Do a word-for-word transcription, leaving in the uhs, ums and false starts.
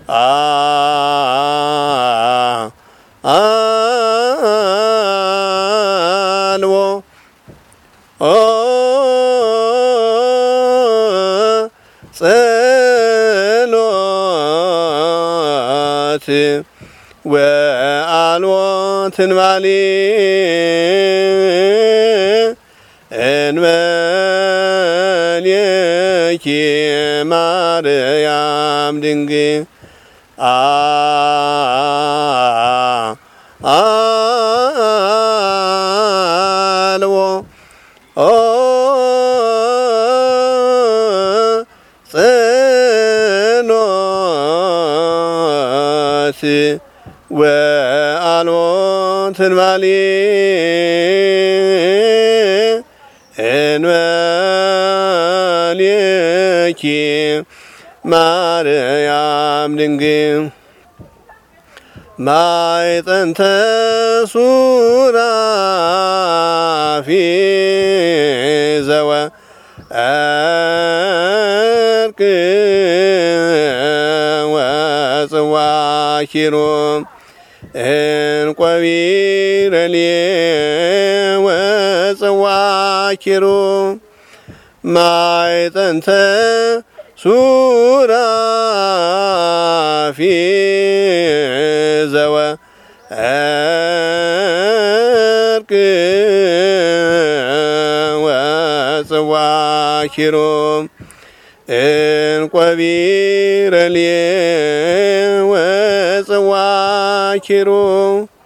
አልቦ ጸሎት ወአልቦ ትንባሊ እንበሌኪ ማርያም ድንግል አልቦ ጸሎት ወአልቦ ትንባሊ እንበሌኪ ማርያም ድንግል ማይጠንተ ሱራፊ ዘወርቅ ወጽዋ ኪሩብ እንቆ ቢረሌ ወጽዋ ኪሩብ ማይጠንተ ሱራፊ ዘወርቅ ወጽዋ ኪሩብ እንቆ ቢረሌ ወጽዋ ኪሩብ